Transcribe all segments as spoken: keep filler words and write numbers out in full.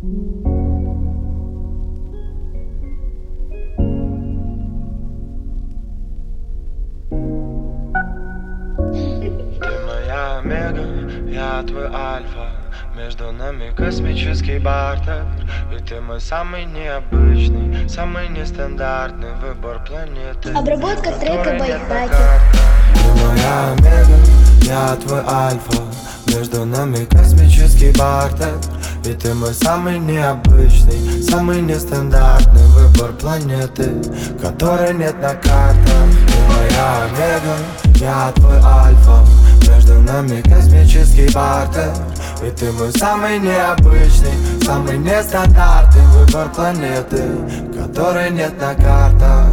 Моя омега, я твой альфа. Между нами космический бартер. И ты мой самый необычный, самый нестандартный выбор планеты. Обработка трека Байхакер. Ты моя омега, я твой альфа. Между нами космический бартер. И ты мой самый необычный, самый нестандартный выбор планеты, которой нет на картах. Ты моя омега, я твой альфа. Между нами космический бартер. И ты мой самый необычный, самый нестандартный выбор планеты, которой нет на картах.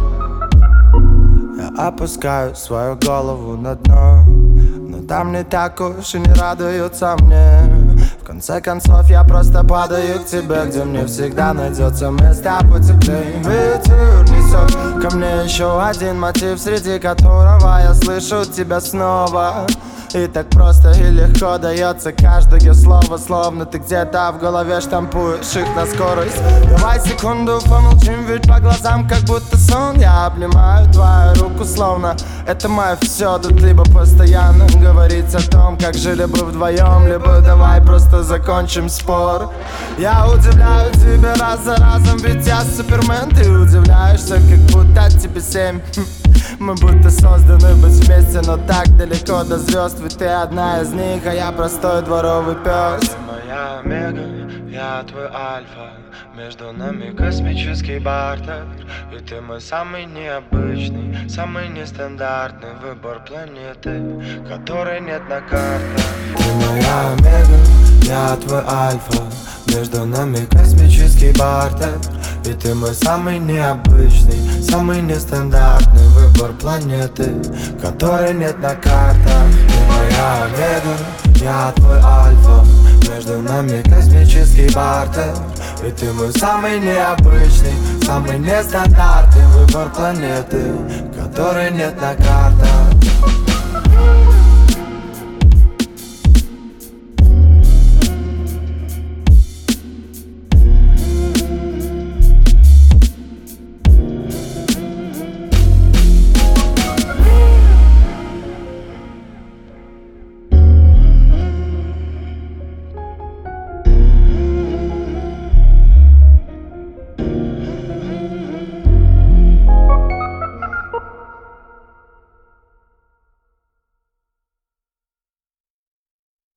Я опускаю свою голову на дно, но там не так уж и не радуются мне. В конце концов я просто падаю к тебе, где мне всегда найдется место потеплее. Ветер несет ко мне еще один мотив, среди которого я слышу тебя снова. И так просто и легко дается каждое слово, словно ты где-то в голове штампуешь их на скорость. Давай секунду помолчим, ведь по глазам как будто сон. Я обнимаю твою руку, словно это мое все. Тут либо постоянно говорить о том, как жили бы вдвоем, либо давай просто закончим спор. Я удивляю тебя раз за разом, ведь я супермен. Ты удивляешься, как будто тебе семь. Мы будто созданы быть вместе, но так далеко до звезд. Ведь ты одна из них, а я простой дворовый пес. Ты моя омега, я твой альфа. Между нами космический бартер. И ты мой самый необычный, самый нестандартный выбор планеты, которой нет на картах. Ты моя омега, я твой альфа. Между нами космический бартер. И ты мой самый необычный, самый нестандартный выбор планеты, которой нет на картах. Ты моя омега, я твой альфа. Между нами космический бартер. И ты мой самый необычный, самый нестандартный выбор планеты, которой нет на картах.